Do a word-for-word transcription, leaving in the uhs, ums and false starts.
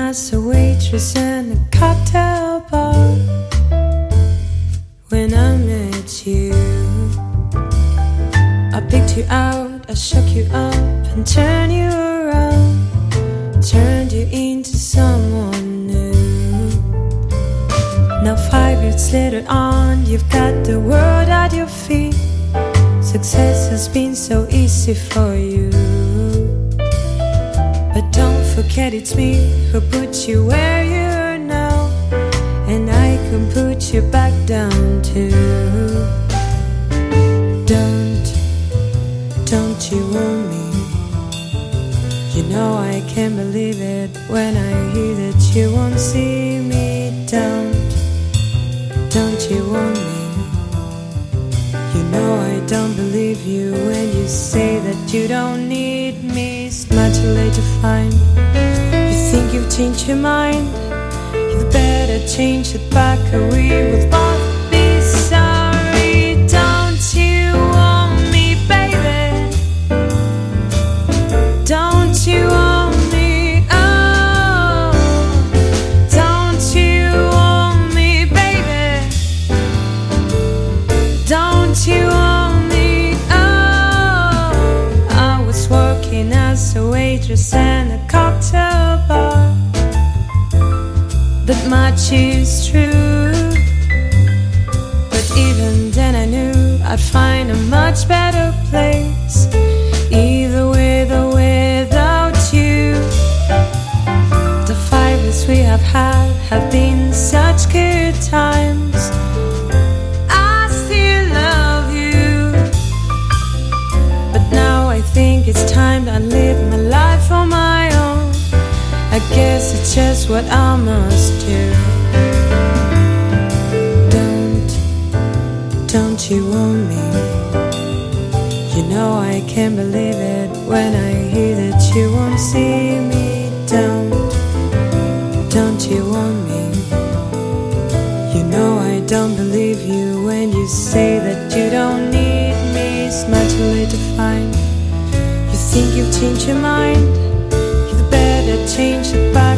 as a waitress in a cocktail bar. When I met you, I picked you out, I shook you up and turned you around, turned you into someone new. Now five years later on, you've got the world at your feet. Success has been so easy for you, but don't forget it's me who put you where you are now, and I can put you back down too. Don't, don't you want me? You know I can't believe it when I hear that you won't see me. Don't, don't you want me? You know I don't believe you when you say that you don't need me. It's much too late to find. You think you've changed your mind? You'd better change it back, or we will both be sorry. Don't you want me, baby? Don't you want me? Oh, don't you want me, baby? Don't you want me? Oh, I was working as a waitress in a cocktail bar, but much is true. But even then I knew I'd find a much better place, either with or without you. The five years we have had have been such good times. I think it's time that I live my life on my own. I guess it's just what I must do. Don't, don't you want me? You know I can't believe it when I hear that you won't see me. Don't, don't you want me? You know I don't believe you when you say that you don't need me. It's much too late to find. Think you've changed your mind? You'd better change it back.